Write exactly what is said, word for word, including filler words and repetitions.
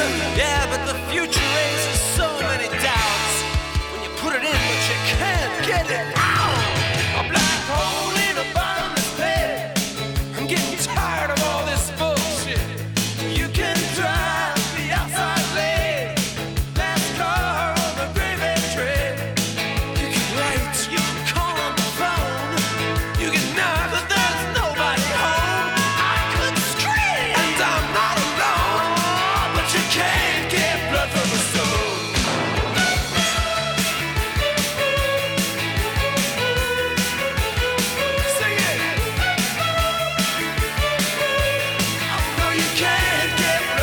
Yeah, but the future raises so many doubts when you put it in, but you can't get it out. A black hole in a bottomless pit. I'm getting tired of all this bullshit. You can drive the outside lane, last car on the gravy train. You can write, you can call on the phone. You can knock, but there's nobody home. I could scream, and I'm not alone, but you can't get blood from a stone. Sing it. Oh no, you can't get